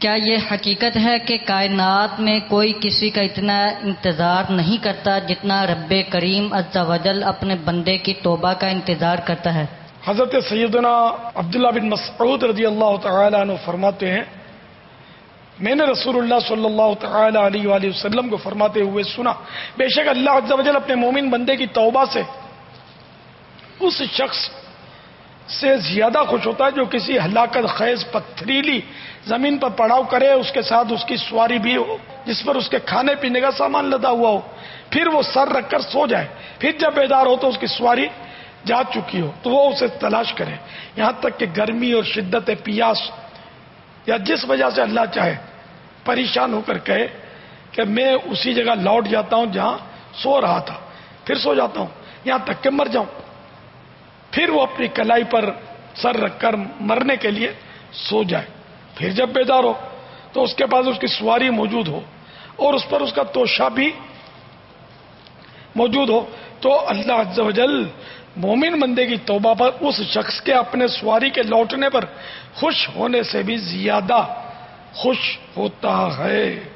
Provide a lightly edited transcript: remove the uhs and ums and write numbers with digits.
کیا یہ حقیقت ہے کہ کائنات میں کوئی کسی کا اتنا انتظار نہیں کرتا جتنا رب کریم عز و جل اپنے بندے کی توبہ کا انتظار کرتا ہے؟ حضرت سیدنا عبداللہ بن مسعود رضی اللہ تعالی عنہ فرماتے ہیں، میں نے رسول اللہ صلی اللہ تعالی علیہ وآلہ وسلم کو فرماتے ہوئے سنا، بے شک اللہ عز و جل اپنے مومن بندے کی توبہ سے اس شخص سے زیادہ خوش ہوتا ہے جو کسی ہلاکت خیز پتھریلی زمین پر پڑاؤ کرے، اس کے ساتھ اس کی سواری بھی ہو، جس پر اس کے کھانے پینے کا سامان لدا ہوا ہو، پھر وہ سر رکھ کر سو جائے، پھر جب بیدار ہو تو اس کی سواری جا چکی ہو تو وہ اسے تلاش کرے، یہاں تک کہ گرمی اور شدت پیاس یا جس وجہ سے اللہ چاہے پریشان ہو کر کہے کہ میں اسی جگہ لوٹ جاتا ہوں جہاں سو رہا تھا، پھر سو جاتا ہوں یہاں تک کہ مر جاؤں، پھر وہ اپنی کلائی پر سر رکھ کر مرنے کے لیے سو جائے، پھر جب بیدار ہو تو اس کے پاس اس کی سواری موجود ہو اور اس پر اس کا توشہ بھی موجود ہو، تو اللہ عز و جل مومن بندے کی توبہ پر اس شخص کے اپنے سواری کے لوٹنے پر خوش ہونے سے بھی زیادہ خوش ہوتا ہے۔